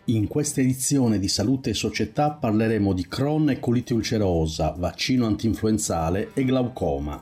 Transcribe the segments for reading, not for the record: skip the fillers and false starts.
In questa edizione di Salute e Società parleremo di Crohn e colite ulcerosa, vaccino antinfluenzale e glaucoma.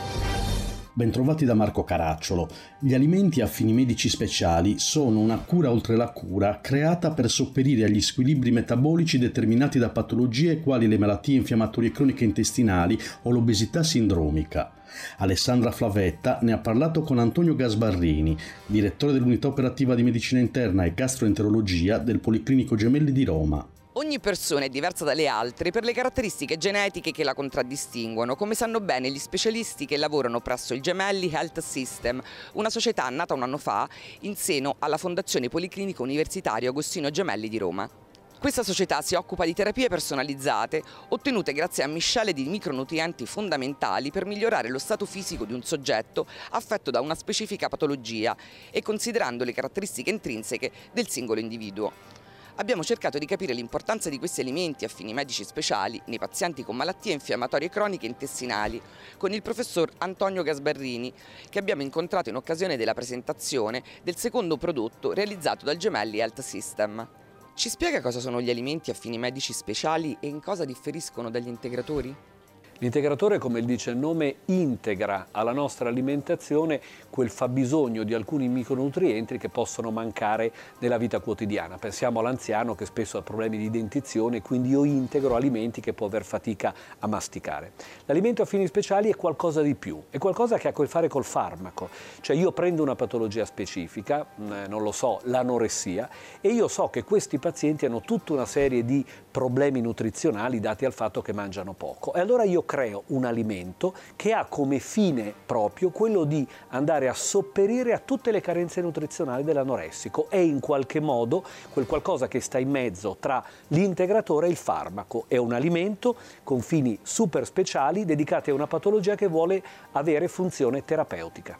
Bentrovati da Marco Caracciolo. Gli alimenti a fini medici speciali sono una cura oltre la cura creata per sopperire agli squilibri metabolici determinati da patologie quali le malattie infiammatorie croniche intestinali o l'obesità sindromica. Alessandra Flavetta ne ha parlato con Antonio Gasbarrini, direttore dell'unità operativa di medicina interna e gastroenterologia del Policlinico Gemelli di Roma. Ogni persona è diversa dalle altre per le caratteristiche genetiche che la contraddistinguono, come sanno bene gli specialisti che lavorano presso il Gemelli Health System, una società nata un anno fa in seno alla Fondazione Policlinico Universitario Agostino Gemelli di Roma. Questa società si occupa di terapie personalizzate ottenute grazie a miscele di micronutrienti fondamentali per migliorare lo stato fisico di un soggetto affetto da una specifica patologia e considerando le caratteristiche intrinseche del singolo individuo. Abbiamo cercato di capire l'importanza di questi alimenti a fini medici speciali nei pazienti con malattie infiammatorie croniche intestinali con il professor Antonio Gasbarrini, che abbiamo incontrato in occasione della presentazione del secondo prodotto realizzato dal Gemelli Health System. Ci spiega cosa sono gli alimenti a fini medici speciali e in cosa differiscono dagli integratori? L'integratore, come dice il nome, integra alla nostra alimentazione quel fabbisogno di alcuni micronutrienti che possono mancare nella vita quotidiana. Pensiamo all'anziano che spesso ha problemi di dentizione, quindi io integro alimenti che può aver fatica a masticare. L'alimento a fini speciali è qualcosa di più, è qualcosa che ha a che fare col farmaco. Cioè io prendo una patologia specifica, non lo so, l'anoressia, e io so che questi pazienti hanno tutta una serie di problemi nutrizionali dati al fatto che mangiano poco. E allora io creo un alimento che ha come fine proprio quello di andare a sopperire a tutte le carenze nutrizionali dell'anoressico. È in qualche modo quel qualcosa che sta in mezzo tra l'integratore e il farmaco. È un alimento con fini super speciali dedicati a una patologia che vuole avere funzione terapeutica.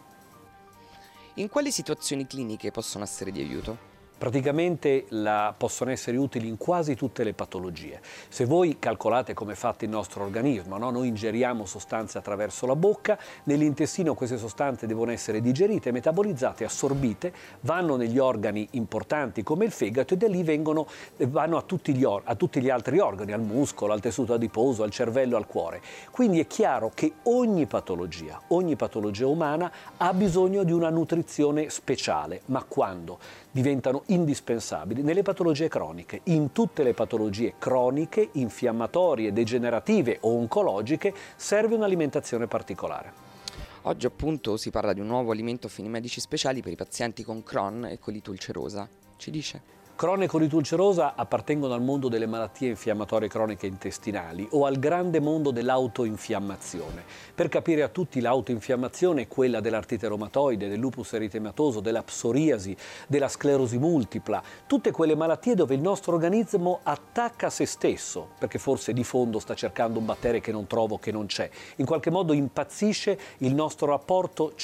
In quali situazioni cliniche possono essere di aiuto? Praticamente possono essere utili in quasi tutte le patologie. Se voi calcolate come è fatto il nostro organismo, no? Noi ingeriamo sostanze attraverso la bocca, nell'intestino queste sostanze devono essere digerite, metabolizzate, assorbite, vanno negli organi importanti come il fegato e da lì vanno a tutti gli altri organi, al muscolo, al tessuto adiposo, al cervello, al cuore. Quindi è chiaro che ogni patologia umana ha bisogno di una nutrizione speciale, ma quando? Diventano indispensabili nelle patologie croniche. In tutte le patologie croniche, infiammatorie, degenerative o oncologiche serve un'alimentazione particolare. Oggi appunto si parla di un nuovo alimento a fini medici speciali per i pazienti con Crohn e colite ulcerosa. Ci dice? Crohn e colite ulcerosa appartengono al mondo delle malattie infiammatorie croniche intestinali o al grande mondo dell'autoinfiammazione. Per capire a tutti, l'autoinfiammazione è quella dell'artrite reumatoide, del lupus eritematoso, della psoriasi, della sclerosi multipla, tutte quelle malattie dove il nostro organismo attacca se stesso, perché forse di fondo sta cercando un batterio che non trovo, che non c'è. In qualche modo impazzisce il nostro rapporto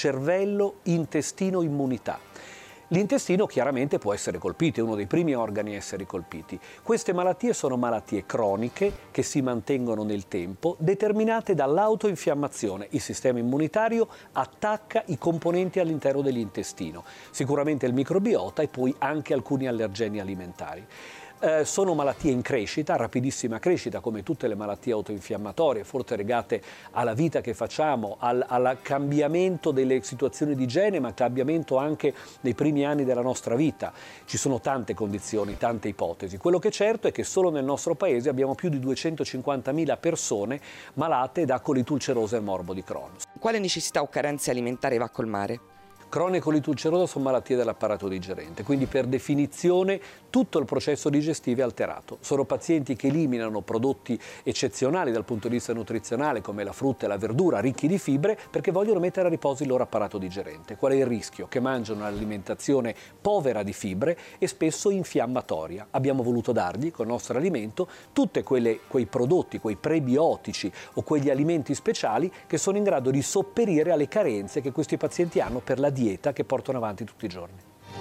cervello-intestino-immunità. L'intestino chiaramente può essere colpito, è uno dei primi organi a essere colpiti. Queste malattie sono malattie croniche che si mantengono nel tempo, determinate dall'autoinfiammazione. Il sistema immunitario attacca i componenti all'interno dell'intestino, sicuramente il microbiota e poi anche alcuni allergeni alimentari. Sono malattie in crescita, rapidissima crescita, come tutte le malattie autoinfiammatorie, forse legate alla vita che facciamo, al cambiamento delle situazioni di igiene, ma cambiamento anche nei primi anni della nostra vita. Ci sono tante condizioni, tante ipotesi. Quello che è certo è che solo nel nostro paese abbiamo più di 250.000 persone malate da colite ulcerosa e morbo di Crohn. Quale necessità o carenze alimentari va a colmare? Crohn e colite ulcerosa sono malattie dell'apparato digerente, quindi per definizione tutto il processo digestivo è alterato. Sono pazienti che eliminano prodotti eccezionali dal punto di vista nutrizionale come la frutta e la verdura ricchi di fibre perché vogliono mettere a riposo il loro apparato digerente. Qual è il rischio? Che mangiano un'alimentazione povera di fibre e spesso infiammatoria. Abbiamo voluto dargli col nostro alimento tutti quei prodotti, quei prebiotici o quegli alimenti speciali che sono in grado di sopperire alle carenze che questi pazienti hanno per la dieta che portano avanti tutti i giorni.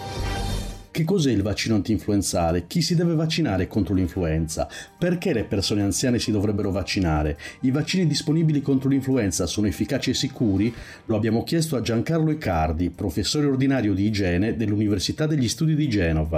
Che cos'è il vaccino antinfluenzale? Chi si deve vaccinare contro l'influenza? Perché le persone anziane si dovrebbero vaccinare? I vaccini disponibili contro l'influenza sono efficaci e sicuri? Lo abbiamo chiesto a Giancarlo Icardi, professore ordinario di igiene dell'Università degli Studi di Genova.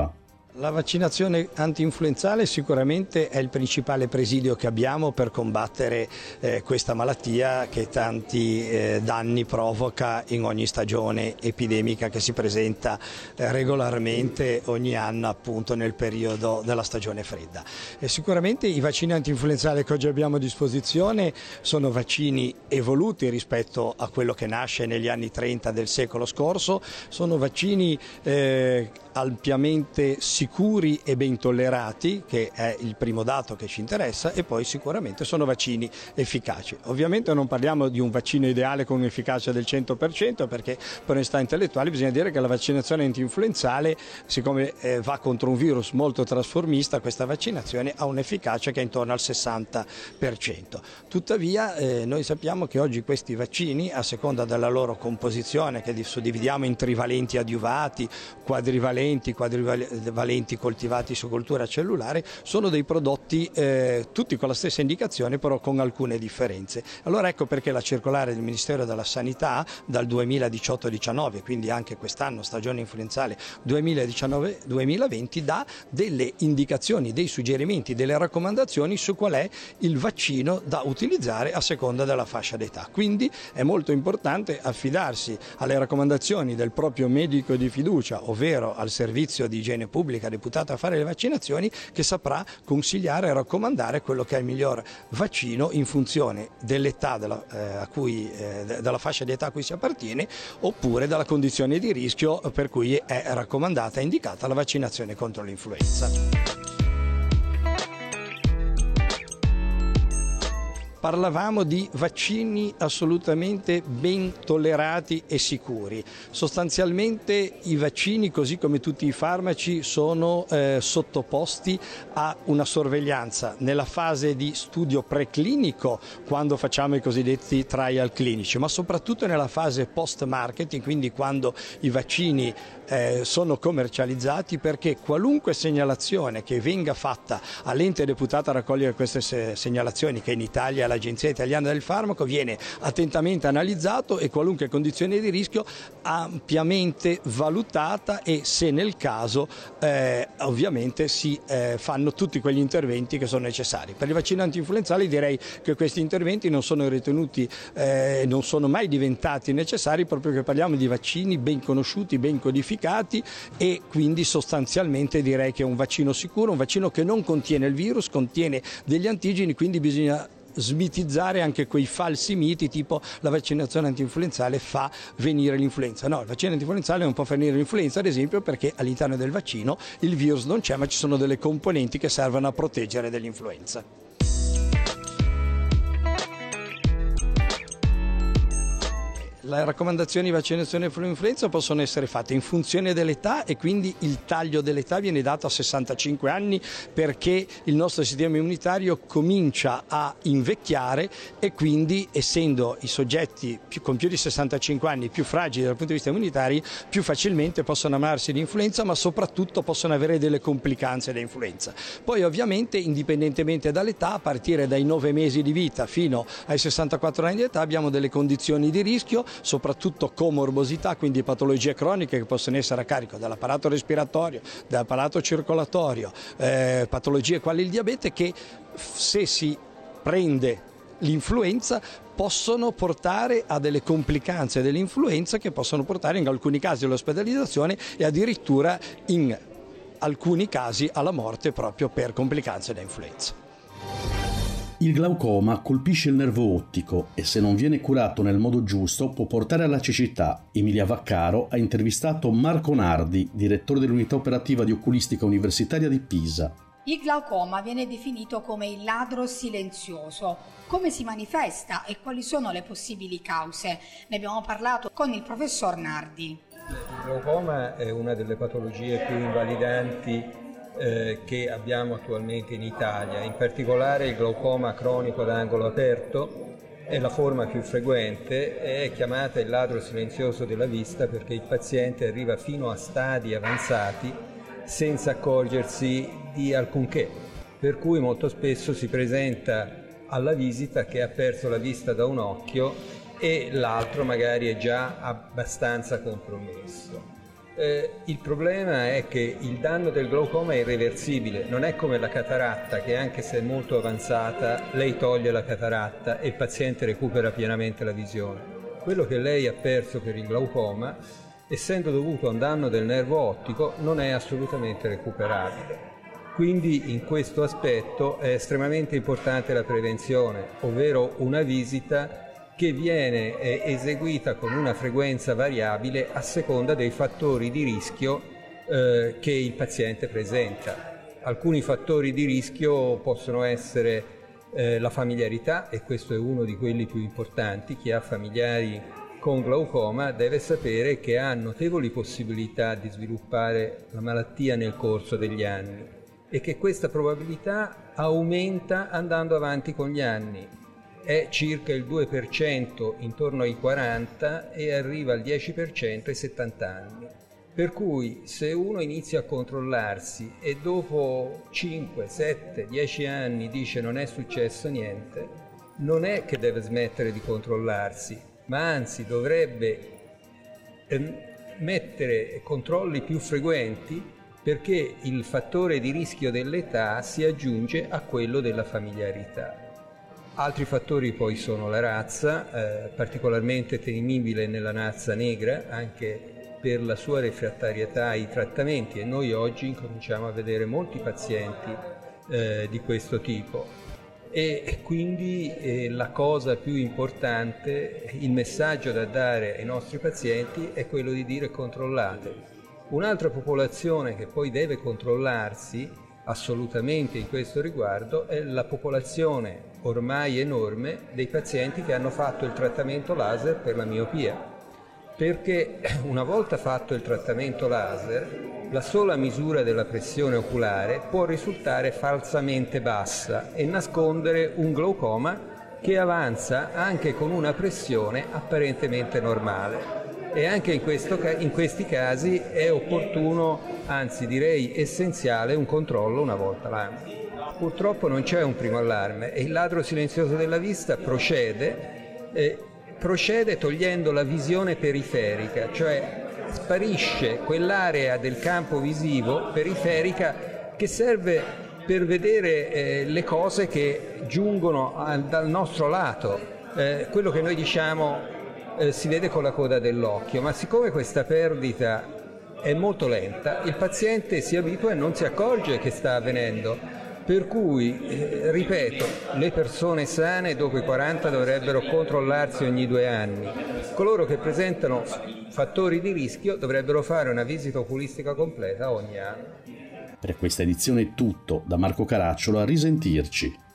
La vaccinazione antinfluenzale sicuramente è il principale presidio che abbiamo per combattere questa malattia che tanti danni provoca in ogni stagione epidemica che si presenta regolarmente ogni anno, appunto nel periodo della stagione fredda. Sicuramente i vaccini antinfluenzali che oggi abbiamo a disposizione sono vaccini evoluti rispetto a quello che nasce negli anni 30 del secolo scorso, sono vaccini ampiamente sicuri e ben tollerati, che è il primo dato che ci interessa, e poi sicuramente sono vaccini efficaci. Ovviamente non parliamo di un vaccino ideale con un'efficacia del 100%, perché per onestà intellettuale bisogna dire che la vaccinazione antinfluenzale, siccome va contro un virus molto trasformista, questa vaccinazione ha un'efficacia che è intorno al 60%. Tuttavia noi sappiamo che oggi questi vaccini, a seconda della loro composizione, che suddividiamo in trivalenti adiuvati, quadrivalenti coltivati su coltura cellulare, sono dei prodotti tutti con la stessa indicazione, però con alcune differenze. Allora ecco perché la circolare del Ministero della Sanità dal 2018-19, quindi anche quest'anno stagione influenzale 2019-2020, dà delle indicazioni, dei suggerimenti, delle raccomandazioni su qual è il vaccino da utilizzare a seconda della fascia d'età. Quindi è molto importante affidarsi alle raccomandazioni del proprio medico di fiducia, ovvero al servizio di igiene pubblica deputato a fare le vaccinazioni, che saprà consigliare e raccomandare quello che è il miglior vaccino in funzione dell'età della fascia di età a cui si appartiene, oppure dalla condizione di rischio per cui è raccomandata e indicata la vaccinazione contro l'influenza. Parlavamo di vaccini assolutamente ben tollerati e sicuri. Sostanzialmente i vaccini, così come tutti i farmaci, sono sottoposti a una sorveglianza nella fase di studio preclinico, quando facciamo i cosiddetti trial clinici, ma soprattutto nella fase post-marketing, quindi quando i vaccini sono commercializzati, perché qualunque segnalazione che venga fatta all'ente deputato a raccogliere queste segnalazioni, che in Italia è l'Agenzia Italiana del Farmaco, viene attentamente analizzato e qualunque condizione di rischio ampiamente valutata, e se nel caso ovviamente si fanno tutti quegli interventi che sono necessari. Per i vaccini antinfluenzali direi che questi interventi non sono ritenuti, non sono mai diventati necessari, proprio perché parliamo di vaccini ben conosciuti, ben codificati, e quindi sostanzialmente direi che è un vaccino sicuro, un vaccino che non contiene il virus, contiene degli antigeni, quindi bisogna smitizzare anche quei falsi miti tipo la vaccinazione antinfluenzale fa venire l'influenza. No, il vaccino antinfluenzale non può far venire l'influenza, ad esempio, perché all'interno del vaccino il virus non c'è, ma ci sono delle componenti che servono a proteggere dall'influenza. Le raccomandazioni di vaccinazione per l'influenza possono essere fatte in funzione dell'età, e quindi il taglio dell'età viene dato a 65 anni, perché il nostro sistema immunitario comincia a invecchiare, e quindi, essendo i soggetti con più di 65 anni più fragili dal punto di vista immunitario, più facilmente possono ammalarsi di influenza, ma soprattutto possono avere delle complicanze da influenza. Poi ovviamente, indipendentemente dall'età, a partire dai 9 mesi di vita fino ai 64 anni di età, abbiamo delle condizioni di rischio, soprattutto comorbosità, quindi patologie croniche che possono essere a carico dell'apparato respiratorio, dell'apparato circolatorio, patologie quali il diabete, che se si prende l'influenza possono portare a delle complicanze dell'influenza, che possono portare in alcuni casi all'ospedalizzazione e addirittura in alcuni casi alla morte, proprio per complicanze da influenza. Il glaucoma colpisce il nervo ottico e, se non viene curato nel modo giusto, può portare alla cecità. Emilia Vaccaro ha intervistato Marco Nardi, direttore dell'unità operativa di oculistica universitaria di Pisa. Il glaucoma viene definito come il ladro silenzioso. Come si manifesta e quali sono le possibili cause? Ne abbiamo parlato con il professor Nardi. Il glaucoma è una delle patologie più invalidanti che abbiamo attualmente in Italia. In particolare il glaucoma cronico ad angolo aperto è la forma più frequente, è chiamata il ladro silenzioso della vista perché il paziente arriva fino a stadi avanzati senza accorgersi di alcunché, per cui molto spesso si presenta alla visita che ha perso la vista da un occhio e l'altro magari è già abbastanza compromesso. Il problema è che il danno del glaucoma è irreversibile, non è come la cataratta che anche se è molto avanzata lei toglie la cataratta e il paziente recupera pienamente la visione. Quello che lei ha perso per il glaucoma, essendo dovuto a un danno del nervo ottico, non è assolutamente recuperabile. Quindi in questo aspetto è estremamente importante la prevenzione, ovvero una visita che viene eseguita con una frequenza variabile a seconda dei fattori di rischio che il paziente presenta. Alcuni fattori di rischio possono essere la familiarità, e questo è uno di quelli più importanti. Chi ha familiari con glaucoma deve sapere che ha notevoli possibilità di sviluppare la malattia nel corso degli anni e che questa probabilità aumenta andando avanti con gli anni. È circa il 2% intorno ai 40 e arriva al 10% ai 70 anni. Per cui se uno inizia a controllarsi e dopo 5, 7, 10 anni dice non è successo niente, non è che deve smettere di controllarsi, ma anzi dovrebbe mettere controlli più frequenti, perché il fattore di rischio dell'età si aggiunge a quello della familiarità. Altri fattori poi sono la razza, particolarmente temibile nella razza negra, anche per la sua refrattarietà ai trattamenti, e noi oggi incominciamo a vedere molti pazienti di questo tipo. E quindi la cosa più importante, il messaggio da dare ai nostri pazienti è quello di dire controllatevi. Un'altra popolazione che poi deve controllarsi assolutamente in questo riguardo è la popolazione ormai enorme dei pazienti che hanno fatto il trattamento laser per la miopia, perché una volta fatto il trattamento laser la sola misura della pressione oculare può risultare falsamente bassa e nascondere un glaucoma che avanza anche con una pressione apparentemente normale. E anche in questi casi è opportuno, anzi direi essenziale, un controllo una volta l'anno. Purtroppo non c'è un primo allarme e il ladro silenzioso della vista procede togliendo la visione periferica, cioè sparisce quell'area del campo visivo periferica che serve per vedere le cose che giungono dal nostro lato, quello che noi diciamo si vede con la coda dell'occhio, ma siccome questa perdita è molto lenta, il paziente si abitua e non si accorge che sta avvenendo. Per cui, ripeto, le persone sane dopo i 40 dovrebbero controllarsi ogni 2 anni. Coloro che presentano fattori di rischio dovrebbero fare una visita oculistica completa ogni anno. Per questa edizione è tutto. Da Marco Caracciolo, a risentirci.